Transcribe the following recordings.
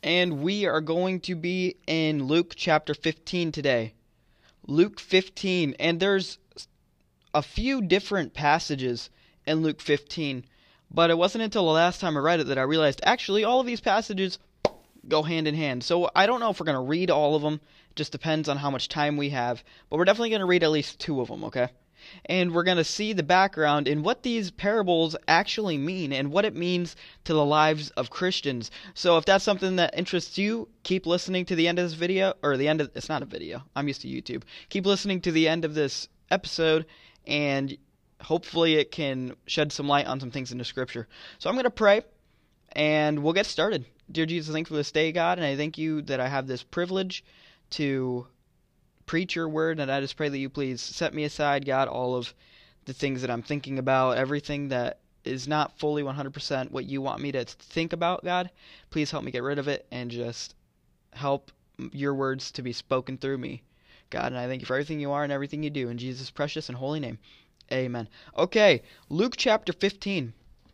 and we are going to be in Luke chapter 15 today. Luke 15, and there's a few different passages in Luke 15, but it wasn't until the last time I read it that I realized actually all of these passages go hand in hand. So I don't know if we're going to read all of them. It just depends on how much time we have, but we're definitely going to read at least two of them, okay? And we're going to see the background in what these parables actually mean and what it means to the lives of Christians. So if that's something that interests you, keep listening to the end of this video, or the end of, it's not a video, I'm used to YouTube. Keep listening to the end of this episode, and hopefully it can shed some light on some things in the scripture. So I'm going to pray, and we'll get started. Dear Jesus, thank you for this day, God, and I thank you that I have this privilege to preach your word, and I just pray that you please set me aside, God, all of the things that I'm thinking about, everything that is not fully 100% what you want me to think about, God. Please help me get rid of it and just help your words to be spoken through me, God, and I thank you for everything you are and everything you do. In Jesus' precious and holy name, amen. Okay, Luke chapter 15.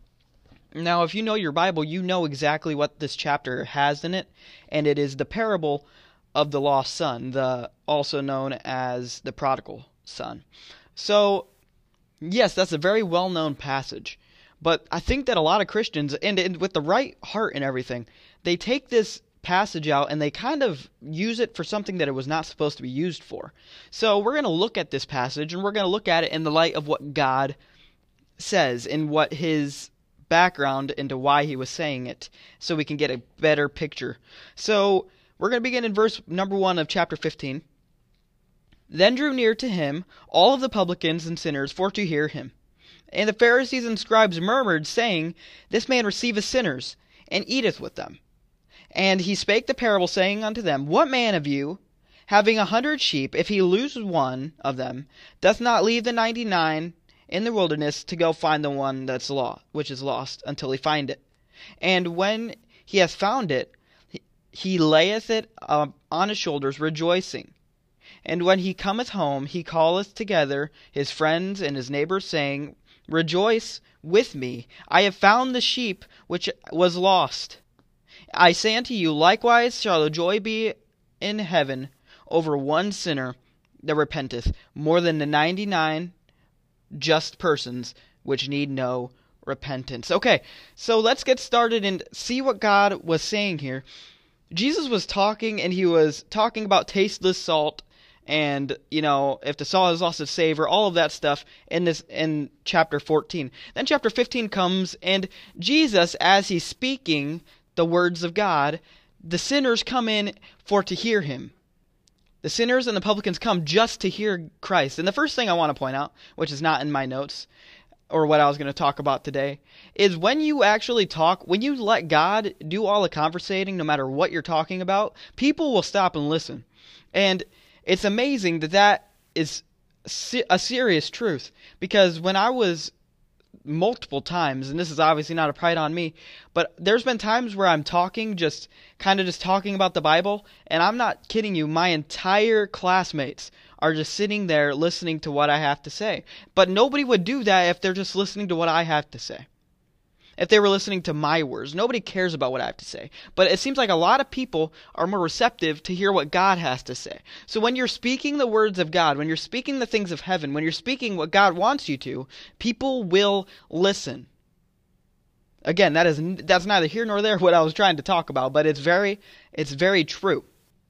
Now, if you know your Bible, you know exactly what this chapter has in it, and it is the parable of the lost son, also known as the prodigal son. So, yes, that's a very well-known passage, but I think that a lot of Christians, and with the right heart and everything, they take this passage out and they kind of use it for something that it was not supposed to be used for. So we're going to look at this passage, and we're going to look at it in the light of what God says and what his background into why he was saying it, so we can get a better picture. So we're going to begin in verse number 1 of chapter 15. Then drew near to him all of the publicans and sinners for to hear him. And the Pharisees and scribes murmured, saying, This man receiveth sinners, and eateth with them. And he spake the parable, saying unto them, What man of you, having 100 sheep, if he lose one of them, doth not leave the 99 in the wilderness to go find the one which is lost, until he find it? And when he hath found it, he layeth it on his shoulders, rejoicing. And when he cometh home, he calleth together his friends and his neighbors, saying, Rejoice with me, I have found the sheep which was lost. I say unto you, likewise shall the joy be in heaven over one sinner that repenteth, more than the 99 just persons which need no repentance. Okay, so let's get started and see what God was saying here. Jesus was talking, and he was talking about tasteless salt, and, if the salt has lost its savor, all of that stuff in chapter 14. Then chapter 15 comes, and Jesus, as he's speaking the words of God, the sinners come in for to hear him. The sinners and the publicans come just to hear Christ. And the first thing I want to point out, which is not in my notes, or what I was going to talk about today, is when you actually talk, when you let God do all the conversating, no matter what you're talking about, people will stop and listen. And it's amazing that is a serious truth, because when I was multiple times, and this is obviously not a pride on me, but there's been times where I'm talking, just talking about the Bible, and I'm not kidding you, my entire classmates are just sitting there listening to what I have to say. But nobody would do that if they're just listening to what I have to say. If they were listening to my words, nobody cares about what I have to say. But it seems like a lot of people are more receptive to hear what God has to say. So when you're speaking the words of God, when you're speaking the things of heaven, when you're speaking what God wants you to, people will listen. Again, that's neither here nor there what I was trying to talk about, but it's very true.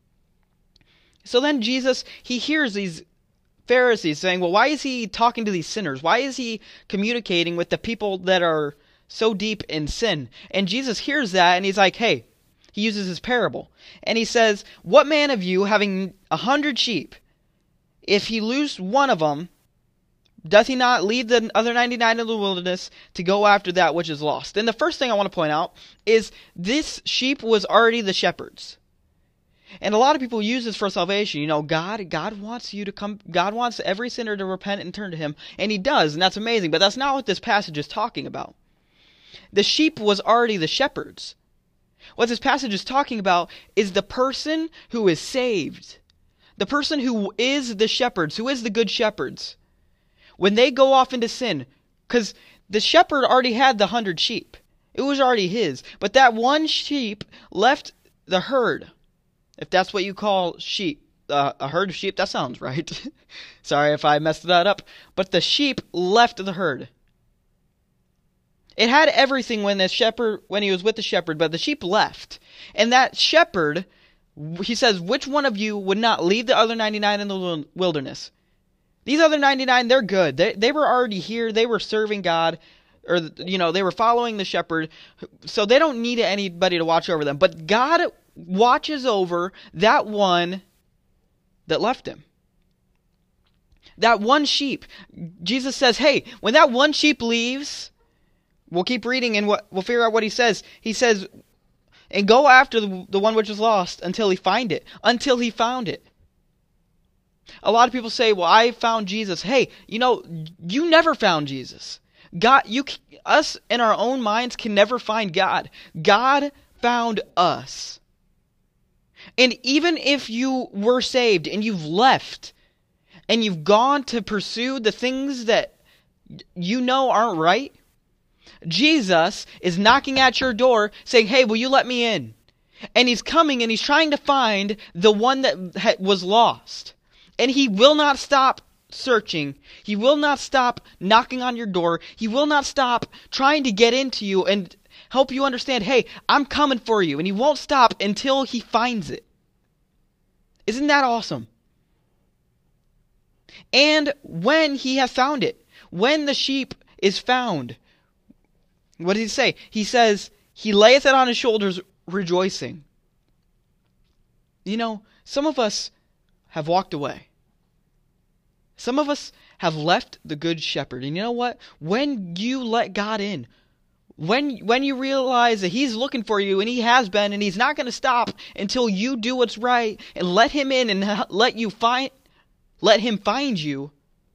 So then Jesus, he hears these Pharisees saying, well, why is he talking to these sinners? Why is he communicating with the people that are so deep in sin? And Jesus hears that, and he's like, hey, he uses his parable. And he says, what man of you, having 100 sheep, if he lose one of them, doth he not leave the other 99 in the wilderness to go after that which is lost? And the first thing I want to point out is this sheep was already the shepherd's. And a lot of people use this for salvation. God wants you to come. God wants every sinner to repent and turn to him. And he does, and that's amazing. But that's not what this passage is talking about. The sheep was already the shepherd's. What this passage is talking about is the person who is saved. The person who is the shepherds, who is the good shepherds. When they go off into sin, because the shepherd already had the 100 sheep. It was already his. But that one sheep left the herd, if that's what you call sheep, a herd of sheep, that sounds right. Sorry if I messed that up. But the sheep left the herd. It had everything when he was with the shepherd, but the sheep left. And that shepherd, he says, which one of you would not leave the other 99 in the wilderness? These other 99, they're good. They were already here. They were serving God, or, they were following the shepherd. So they don't need anybody to watch over them. But God watches over that one that left him. That one sheep. Jesus says, hey, when that one sheep leaves, we'll keep reading and we'll figure out what he says. He says, and go after the one which was lost until he find it. Until he found it. A lot of people say, well, I found Jesus. Hey, you never found Jesus. Us in our own minds can never find God. God found us. And even if you were saved and you've left and you've gone to pursue the things that aren't right, Jesus is knocking at your door saying, hey, will you let me in? And he's coming and he's trying to find the one that was lost. And he will not stop searching. He will not stop knocking on your door. He will not stop trying to get into you and help you understand, hey, I'm coming for you. And he won't stop until he finds it. Isn't that awesome? And when he has found it, when the sheep is found, what does he say? He says, he layeth it on his shoulders, rejoicing. Some of us have walked away. Some of us have left the good shepherd. And you know what? When you let God in, when you realize that he's looking for you, and he has been, and he's not going to stop until you do what's right and let him in and let him find you,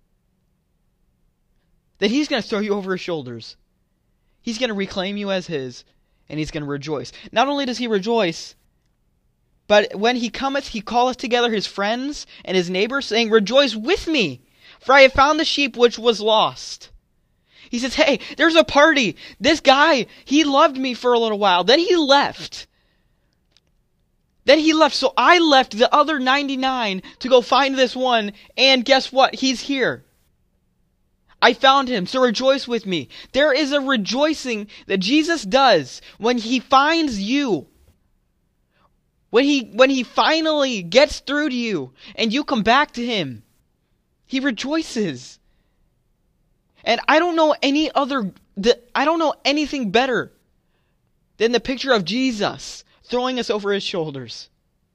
then he's going to throw you over his shoulders. He's going to reclaim you as his, and he's going to rejoice. Not only does he rejoice, but when he cometh, he calleth together his friends and his neighbors, saying, rejoice with me, for I have found the sheep which was lost. He says, hey, there's a party. This guy, he loved me for a little while. Then he left. So I left the other 99 to go find this one. And guess what? He's here. I found him. So rejoice with me. There is a rejoicing that Jesus does when he finds you. When he finally gets through to you and you come back to him. He rejoices. And I don't know anything better than the picture of Jesus throwing us over his shoulders.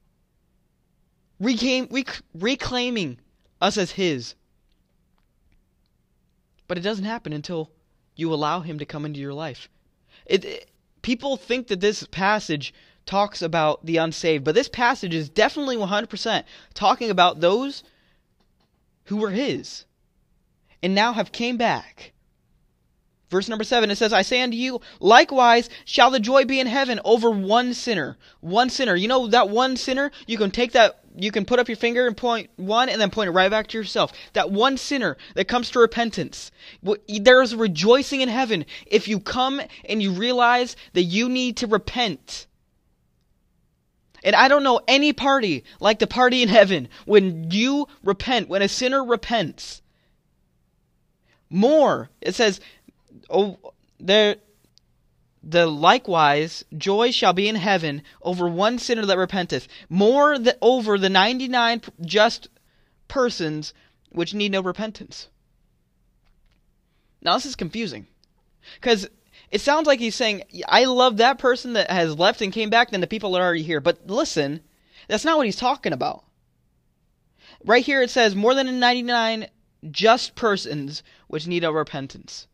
Reclaiming us as his. But it doesn't happen until you allow him to come into your life. People think that this passage talks about the unsaved, but this passage is definitely 100% talking about those who were his and now have came back. Verse number 7, it says, I say unto you, likewise shall the joy be in heaven over one sinner. One sinner. You know that one sinner? You can take that, you can put up your finger and point one and then point it right back to yourself. That one sinner that comes to repentance. There is rejoicing in heaven if you come and you realize that you need to repent. And I don't know any party like the party in heaven when you repent, when a sinner repents. More, it says, the likewise joy shall be in heaven over one sinner that repenteth, more than over the 99 just persons which need no repentance. Now this is confusing, because it sounds like he's saying, I love that person that has left and came back than the people that are already here. But listen, that's not what he's talking about. Right here it says, more than 99 just persons which need no repentance.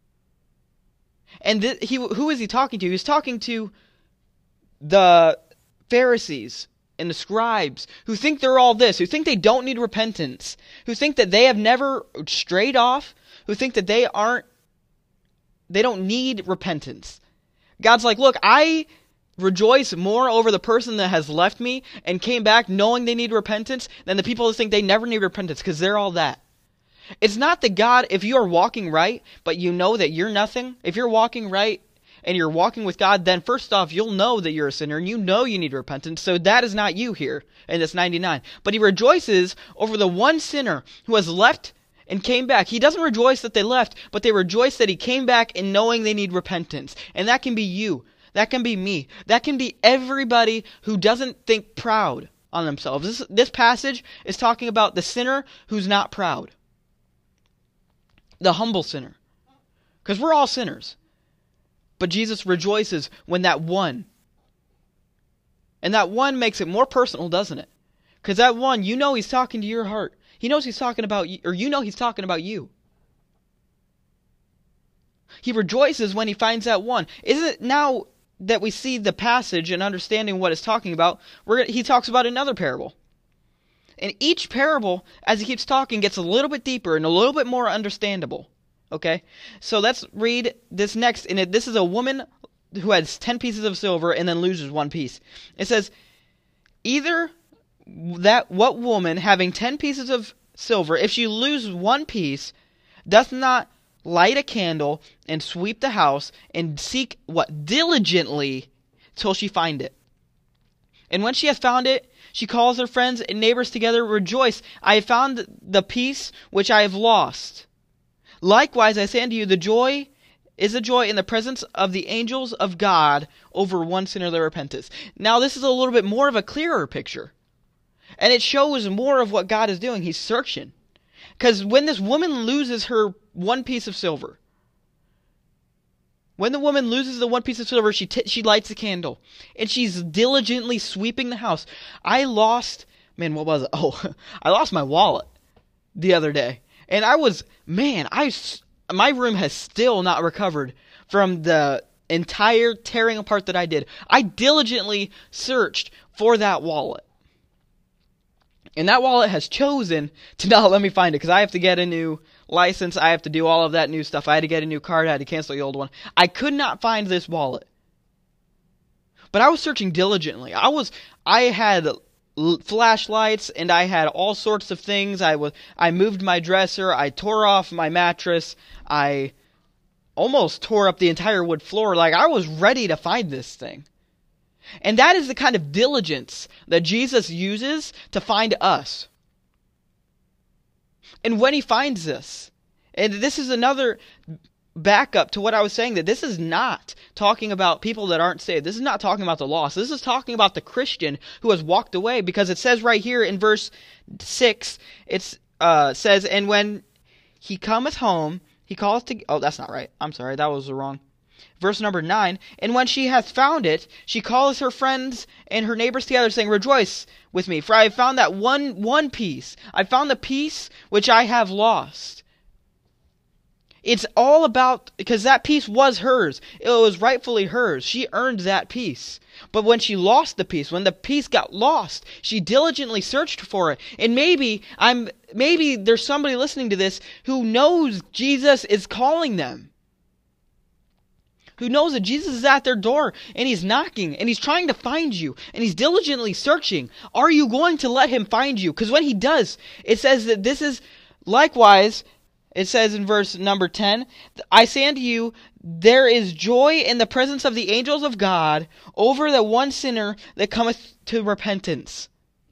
And who is he talking to? He's talking to the Pharisees and the scribes who think they're all this, who think they don't need repentance, who think that they have never strayed off, who think that they don't need repentance. God's like, look, I rejoice more over the person that has left me and came back knowing they need repentance than the people who think they never need repentance, because they're all that. It's not that God, if you are walking right, but you know that you're nothing, if you're walking right and you're walking with God, then first off, you'll know that you're a sinner, and you know you need repentance, so that is not you here in this 99. But he rejoices over the one sinner who has left and came back. He doesn't rejoice that they left, but they rejoice that he came back and knowing they need repentance. And that can be you. That can be me. That can be everybody who doesn't think proud on themselves. This passage is talking about the sinner who's not proud. The humble sinner. Because we're all sinners. But Jesus rejoices when that one. And that one makes it more personal, doesn't it? Because that one, you know he's talking to your heart. He knows he's talking about you, or you know he's talking about you. He rejoices when he finds that one. Isn't it now that we see the passage and understanding what it's talking about, he talks about another parable. And each parable, as he keeps talking, gets a little bit deeper and a little bit more understandable. Okay? So let's read this next. And this is a woman who has 10 pieces of silver and then loses one piece. It says, either what woman having 10 pieces of silver, if she lose one piece, doth not light a candle and sweep the house and seek diligently till she find it. And when she has found it, she calls her friends and neighbors together, rejoice, I have found the piece which I have lost. Likewise, I say unto you, the joy is a joy in the presence of the angels of God over one sinner that repenteth. Now, this is a little bit more of a clearer picture. And it shows more of what God is doing. He's searching. Because when this woman loses her one piece of silver, when the woman loses the one piece of silver, she lights a candle. And she's diligently sweeping the house. I lost my wallet the other day. And my room has still not recovered from the entire tearing apart that I did. I diligently searched for that wallet. And that wallet has chosen to not let me find it because I have to get a new license. I have to do all of that new stuff. I had to get a new card. I had to cancel the old one. I could not find this wallet. But I was searching diligently. I had flashlights and I had all sorts of things. I moved my dresser. I tore off my mattress. I almost tore up the entire wood floor. Like, I was ready to find this thing. And that is the kind of diligence that Jesus uses to find us. And when he finds us, and this is another backup to what I was saying, that this is not talking about people that aren't saved. This is not talking about the lost. This is talking about the Christian who has walked away, because it says right here in verse 6, it says, and when he cometh home, he calleth to... Oh, that's not right. I'm sorry, that was wrong. Verse number 9, and when she hath found it, she calleth her friends and her neighbors together, saying, rejoice with me, for I have found that one piece. I found the piece which I have lost. It's all about, because that piece was hers. It was rightfully hers. She earned that piece. But when she lost the piece, when the piece got lost, she diligently searched for it. And maybe there's somebody listening to this who knows Jesus is calling them. Who knows that Jesus is at their door, and he's knocking, and he's trying to find you, and he's diligently searching. Are you going to let him find you? Because when he does, it says that this is, likewise, it says in verse number 10, I say unto you, there is joy in the presence of the angels of God over the one sinner that cometh to repentance.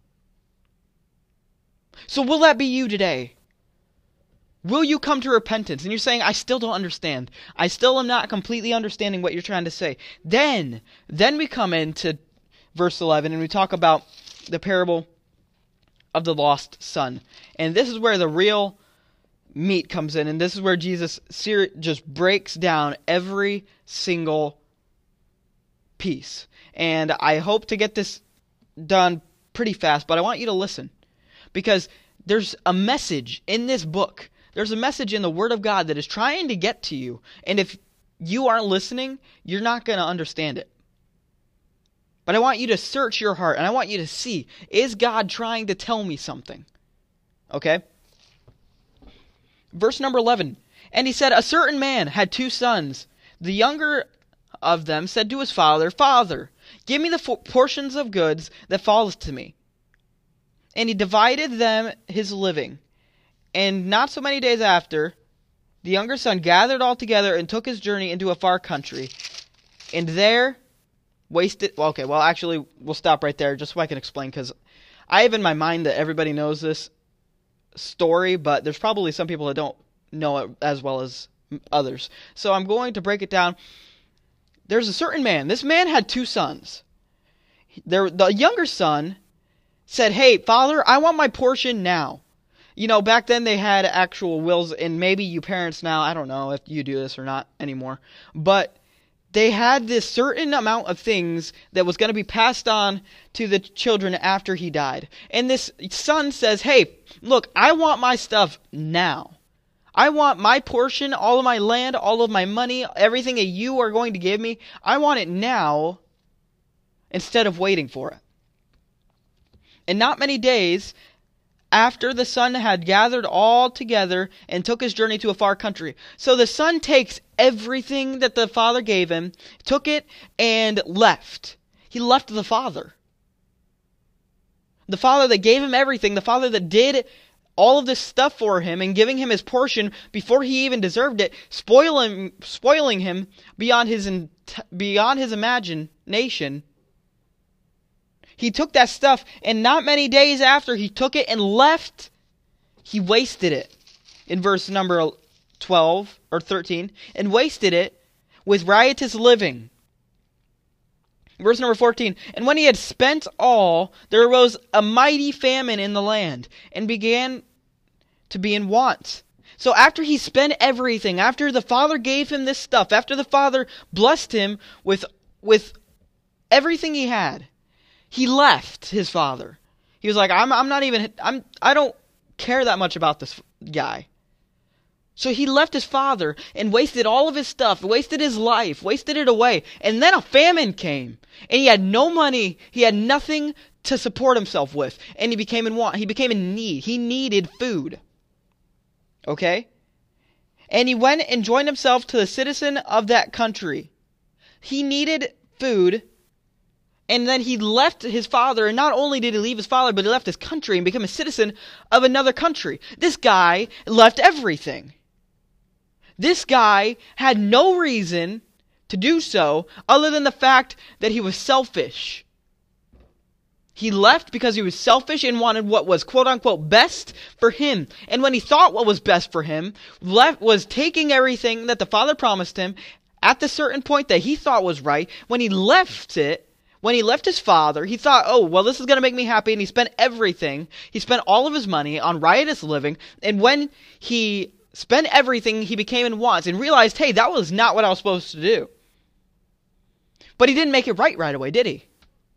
So will that be you today? Will you come to repentance? And you're saying, I still don't understand. I still am not completely understanding what you're trying to say. Then we come into verse 11 and we talk about the parable of the lost son. And this is where the real meat comes in. And this is where Jesus just breaks down every single piece. And I hope to get this done pretty fast, but I want you to listen. Because there's a message in this book. There's a message in the Word of God that is trying to get to you. And if you aren't listening, you're not going to understand it. But I want you to search your heart, and I want you to see, is God trying to tell me something? Okay? Verse number 11. And he said, a certain man had 2 sons. The younger of them said to his father, Father, give me the portions of goods that falleth to me. And he divided them his living. And not so many days after, the younger son gathered all together and took his journey into a far country. And there wasted... Okay, well, actually, we'll stop right there just so I can explain, because I have in my mind that everybody knows this story, but there's probably some people that don't know it as well as others. So I'm going to break it down. There's a certain man. This man had 2 sons. The younger son said, "Hey, Father, I want my portion now." You know, back then they had actual wills, and maybe you parents now, I don't know if you do this or not anymore, but they had this certain amount of things that was going to be passed on to the children after he died. And this son says, "Hey, look, I want my stuff now. I want my portion, all of my land, all of my money, everything that you are going to give me. I want it now instead of waiting for it." And not many days after the son had gathered all together and took his journey to a far country. So the son takes everything that the father gave him, took it, and left. He left the father. The father that gave him everything, the father that did all of this stuff for him and giving him his portion before he even deserved it, spoiling him beyond his imagination. He took that stuff, and not many days after he took it and left, he wasted it. In verse number 12 or 13, and wasted it with riotous living. Verse number 14, and when he had spent all, there arose a mighty famine in the land, and began to be in want. So after he spent everything, after the father gave him this stuff, after the father blessed him with everything he had, he left his father. He was like, I don't care that much about this guy. So he left his father and wasted all of his stuff, wasted his life, wasted it away. And then a famine came. And he had no money. He had nothing to support himself with. And he became in want. He became in need. He needed food. Okay? And he went and joined himself to the citizen of that country. He needed food. And then he left his father, and not only did he leave his father, but he left his country and became a citizen of another country. This guy left everything. This guy had no reason to do so other than the fact that he was selfish. He left because he was selfish and wanted what was quote-unquote best for him. And when he thought what was best for him, was taking everything that the father promised him at the certain point that he thought was right. When he left it, when he left his father, he thought, oh, well, this is going to make me happy, and he spent everything. He spent all of his money on riotous living, and when he spent everything, he became in want and realized, hey, that was not what I was supposed to do. But he didn't make it right away, did he?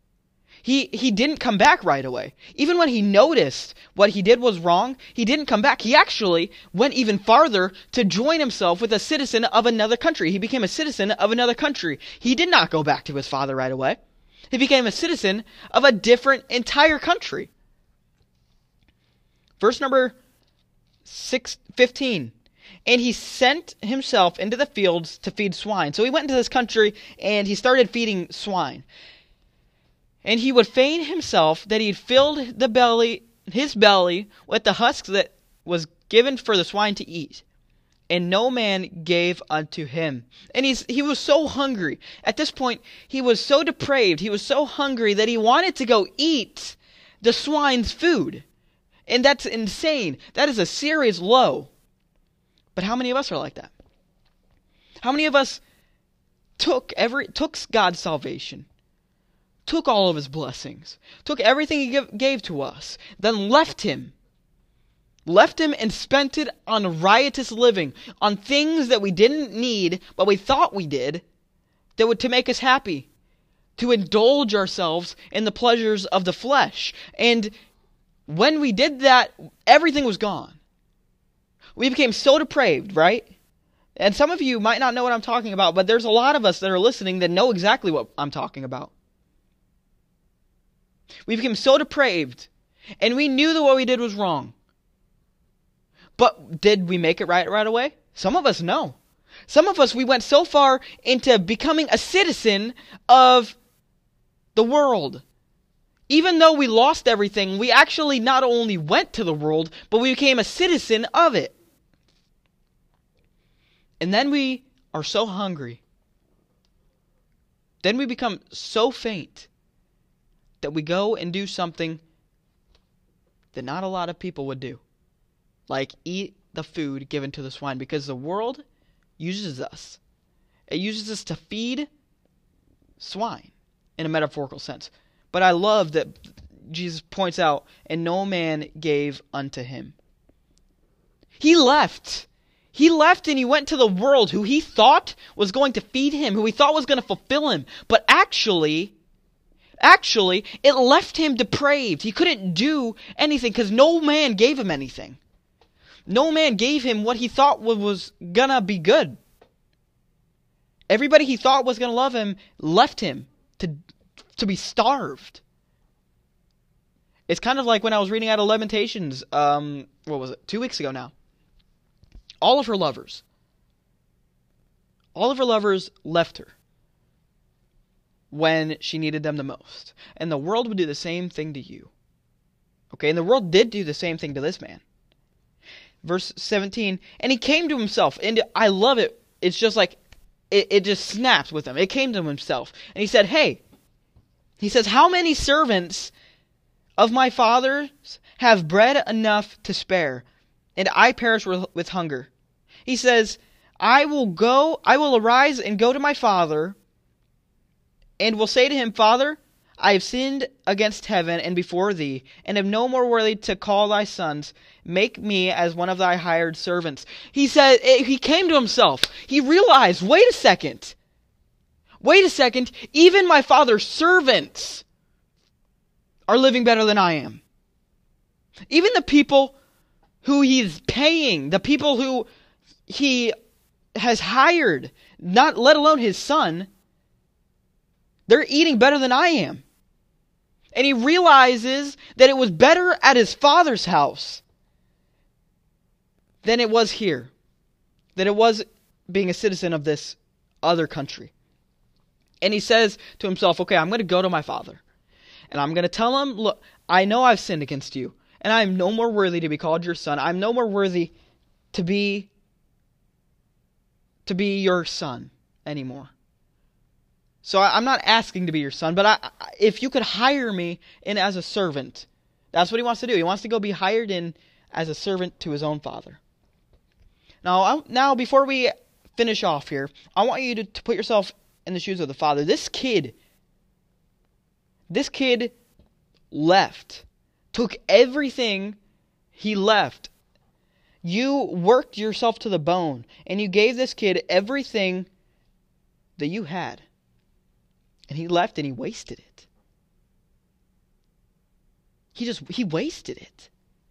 He didn't come back right away. Even when he noticed what he did was wrong, he didn't come back. He actually went even farther to join himself with a citizen of another country. He became a citizen of another country. He did not go back to his father right away. He became a citizen of a different entire country. Verse number 15. And he sent himself into the fields to feed swine. So he went into this country and he started feeding swine. And he would feign himself that he had filled his belly with the husks that was given for the swine to eat. And no man gave unto him. And he was so hungry. At this point, he was so depraved. He was so hungry that he wanted to go eat the swine's food. And that's insane. That is a serious low. But how many of us are like that? How many of us took God's salvation, took all of his blessings, took everything he gave to us, then left him and spent it on riotous living, on things that we didn't need, but we thought we did, to make us happy, to indulge ourselves in the pleasures of the flesh. And when we did that, everything was gone. We became so depraved, right? And some of you might not know what I'm talking about, but there's a lot of us that are listening that know exactly what I'm talking about. We became so depraved, and we knew that what we did was wrong. But did we make it right away? Some of us, no. Some of us, we went so far into becoming a citizen of the world. Even though we lost everything, we actually not only went to the world, but we became a citizen of it. And then we are so hungry. then we become so faint that we go and do something that not a lot of people would do. Like eat the food given to the swine, because the world uses us. It uses us to feed swine in a metaphorical sense. But I love that Jesus points out, and no man gave unto him. He left. He left and he went to the world who he thought was going to feed him, who he thought was going to fulfill him. But actually, it left him depraved. He couldn't do anything because no man gave him anything. No man gave him what he thought was going to be good. Everybody he thought was going to love him left him to be starved. It's kind of like when I was reading out of Lamentations, 2 weeks ago now. All of her lovers left her when she needed them the most. And the world would do the same thing to you. Okay, and the world did do the same thing to this man. Verse 17, and he came to himself. And I love it. It's just like, it just snaps with him. It came to himself. And he said, hey, he says, how many servants of my father's have bread enough to spare, and I perish with hunger? He says, I will arise and go to my father, and will say to him, Father, I have sinned against heaven and before thee, and am no more worthy to call thy sons. Make me as one of thy hired servants. He said, he came to himself. He realized, wait a second, even my father's servants are living better than I am. Even the people who he's paying, the people who he has hired, not let alone his son, they're eating better than I am. And he realizes that it was better at his father's house than it was here. That it was being a citizen of this other country. And he says to himself, okay, I'm going to go to my father. And I'm going to tell him, look, I know I've sinned against you. And I am no more worthy to be called your son. I'm no more worthy to be your son anymore. So I'm not asking to be your son, but if you could hire me in as a servant, that's what he wants to do. He wants to go be hired in as a servant to his own father. Now before we finish off here, I want you to put yourself in the shoes of the father. This kid left, took everything he left. You worked yourself to the bone, and you gave this kid everything that you had. And he left and he wasted it. He wasted it.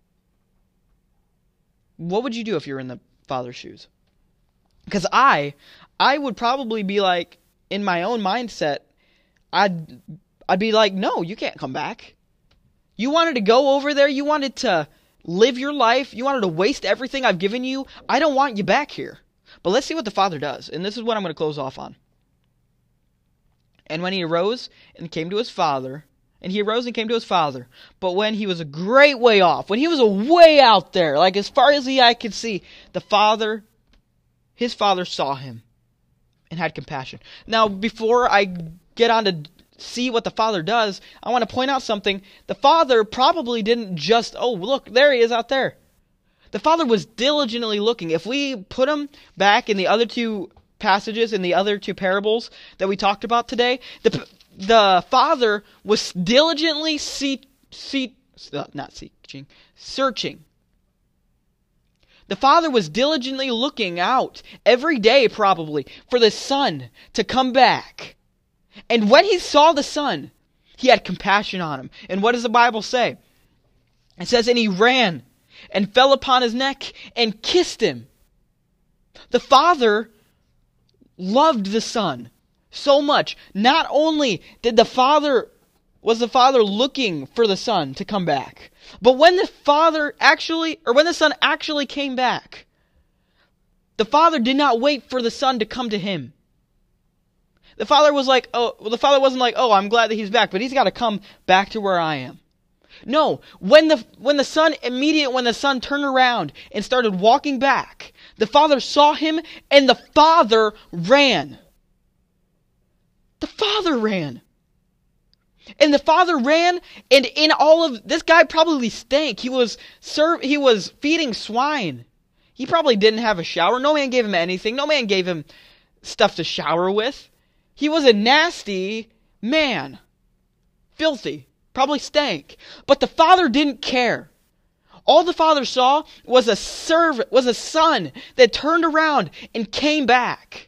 What would you do if you were in the father's shoes? Because I would probably be like, in my own mindset, I'd be like, no, you can't come back. You wanted to go over there. You wanted to live your life. You wanted to waste everything I've given you. I don't want you back here. But let's see what the father does. And this is what I'm going to close off on. And when he arose and came to his father, but when he was a great way off, when he was a way out there, like as far as the eye could see, his father saw him and had compassion. Now, before I get on to see what the father does, I want to point out something. The father probably didn't just, oh, look, there he is out there. The father was diligently looking. If we put him back in the other two passages, in the other two parables that we talked about today, the father was diligently searching. The father was diligently looking out every day probably for the son to come back. And when he saw the son, he had compassion on him. And what does the Bible say? It says, and he ran and fell upon his neck and kissed him. The father loved the son so much. Not only was the father looking for the son to come back, but when the son actually came back, the father did not wait for the son to come to him. The father wasn't like, oh, I'm glad that he's back, but he's got to come back to where I am. No, when the son turned around and started walking back, the father saw him and the father ran. The father ran. And the father ran, and in all of this guy probably stank. He was feeding swine. He probably didn't have a shower. No man gave him anything. No man gave him stuff to shower with. He was a nasty man. Filthy. Probably stank. But the father didn't care. All the father saw was a son that turned around and came back.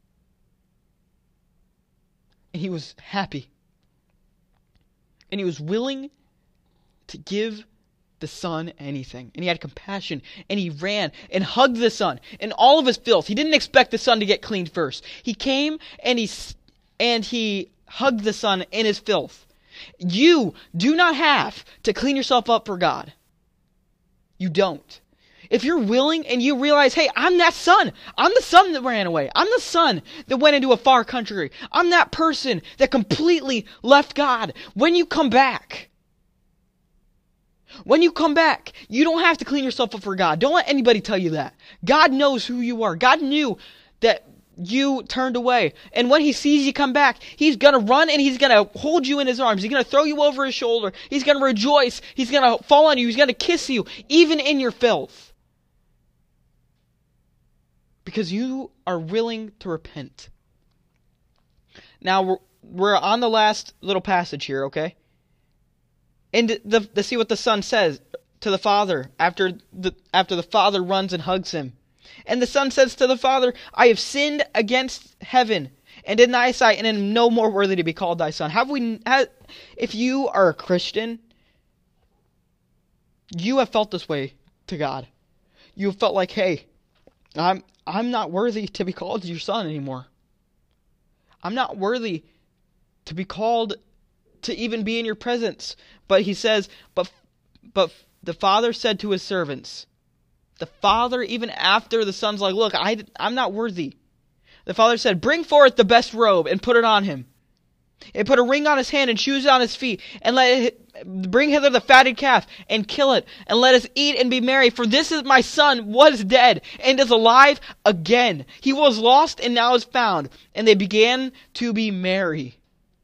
And he was happy. And he was willing to give the son anything. And he had compassion. And he ran and hugged the son in all of his filth. He didn't expect the son to get cleaned first. He came and he hugged the son in his filth. You do not have to clean yourself up for God. You don't. If you're willing and you realize, hey, I'm that son. I'm the son that ran away. I'm the son that went into a far country. I'm that person that completely left God. When you come back, you don't have to clean yourself up for God. Don't let anybody tell you that. God knows who you are. God knew that you turned away. And when he sees you come back, he's going to run and he's going to hold you in his arms. He's going to throw you over his shoulder. He's going to rejoice. He's going to fall on you. He's going to kiss you, even in your filth. Because you are willing to repent. Now, we're on the last little passage here, okay? And to see what the son says to the father after the father runs and hugs him. And the son says to the father, I have sinned against heaven and in thy sight, and am no more worthy to be called thy son. If you are a Christian, you have felt this way to God. You have felt like, hey, I'm not worthy to be called your son anymore. I'm not worthy to be called to even be in your presence. But he says, but the father said to his servants, the father, even after the son's like, look, I'm not worthy. The father said, bring forth the best robe and put it on him. And put a ring on his hand and shoes on his feet, and bring hither the fatted calf and kill it, and let us eat and be merry. For this is my son was dead and is alive again. He was lost and now is found. And they began to be merry.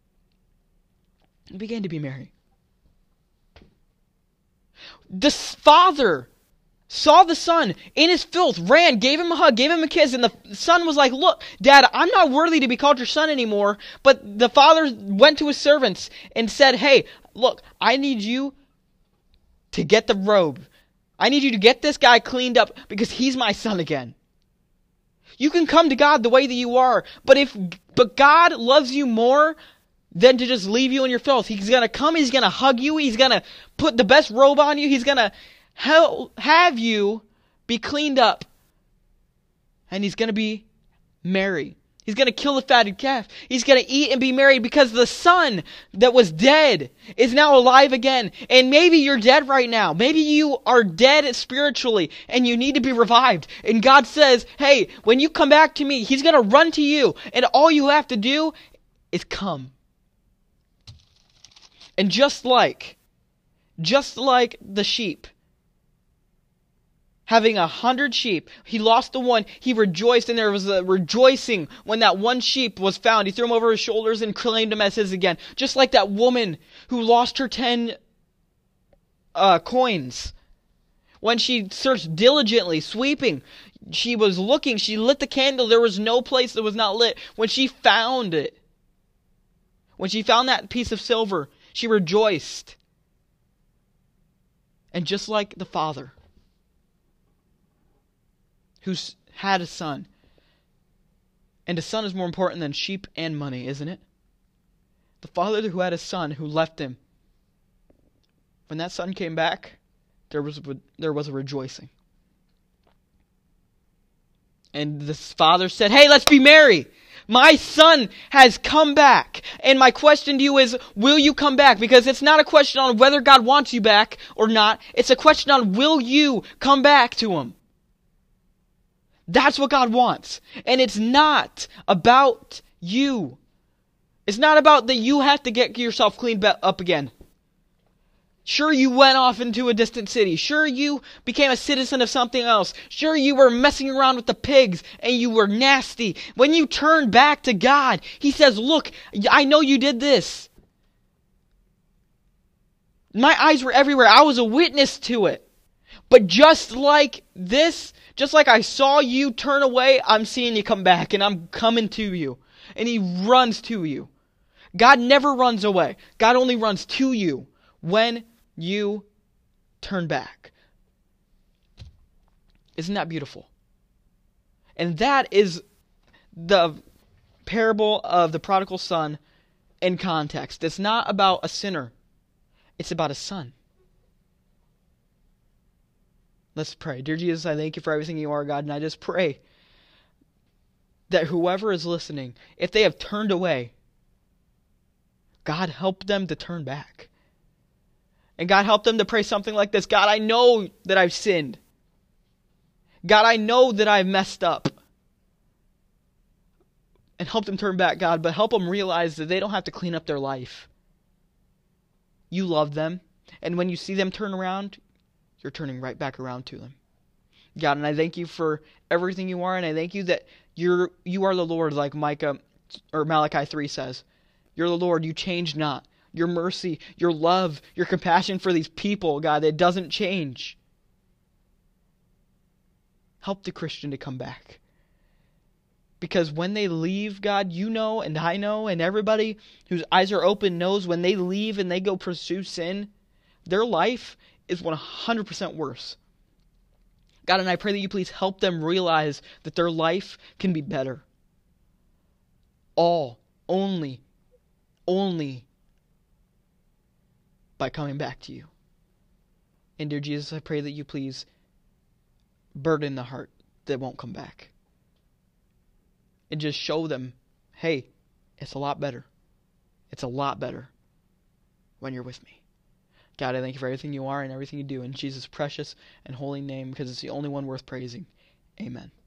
The father saw the son in his filth, ran, gave him a hug, gave him a kiss, and the son was like, look, Dad, I'm not worthy to be called your son anymore. But the father went to his servants and said, hey, look, I need you to get the robe. I need you to get this guy cleaned up because he's my son again. You can come to God the way that you are, but God loves you more than to just leave you in your filth. He's going to come, he's going to hug you, he's going to put the best robe on you, he's going to have you be cleaned up, and he's going to be merry. He's going to kill the fatted calf. He's going to eat and be merry because the son that was dead is now alive again. And maybe you're dead right now. Maybe you are dead spiritually and you need to be revived. And God says, hey, when you come back to me, he's going to run to you, and all you have to do is come. And just like the sheep, having 100 sheep, he lost the one, he rejoiced, and there was a rejoicing when that one sheep was found. He threw him over his shoulders and claimed him as his again. Just like that woman who lost her 10 coins. When she searched diligently, sweeping, she was looking, she lit the candle, there was no place that was not lit. When she found it, when she found that piece of silver, she rejoiced. And just like the father who's had a son. And a son is more important than sheep and money, isn't it? The father who had a son who left him. When that son came back, there was a rejoicing. And the father said, hey, let's be merry. My son has come back. And my question to you is, will you come back? Because it's not a question on whether God wants you back or not. It's a question on, will you come back to him? That's what God wants. And it's not about you. It's not about that you have to get yourself cleaned up again. Sure, you went off into a distant city. Sure, you became a citizen of something else. Sure, you were messing around with the pigs and you were nasty. When you turn back to God, He says, look, I know you did this. My eyes were everywhere. I was a witness to it. But just like this, just like I saw you turn away, I'm seeing you come back and I'm coming to you. And He runs to you. God never runs away. God only runs to you when you turn back. Isn't that beautiful? And that is the parable of the prodigal son in context. It's not about a sinner. It's about a son. Let's pray. Dear Jesus, I thank you for everything you are, God, and I just pray that whoever is listening, if they have turned away, God, help them to turn back. And God, help them to pray something like this. God, I know that I've sinned. God, I know that I've messed up. And help them turn back, God, but help them realize that they don't have to clean up their life. You love them. And when you see them turn around, you're turning right back around to them. God, and I thank you for everything you are, and I thank you that you are the Lord, like Malachi 3 says. You're the Lord, you change not. Your mercy, your love, your compassion for these people, God, it doesn't change. Help the Christian to come back. Because when they leave, God, you know, and I know, and everybody whose eyes are open knows when they leave and they go pursue sin, their life is 100% worse. God, and I pray that you please help them realize that their life can be better. Only by coming back to you. And dear Jesus, I pray that you please burden the heart that won't come back. And just show them, hey, it's a lot better. It's a lot better when you're with me. God, I thank you for everything you are and everything you do in Jesus' precious and holy name, because it's the only one worth praising. Amen.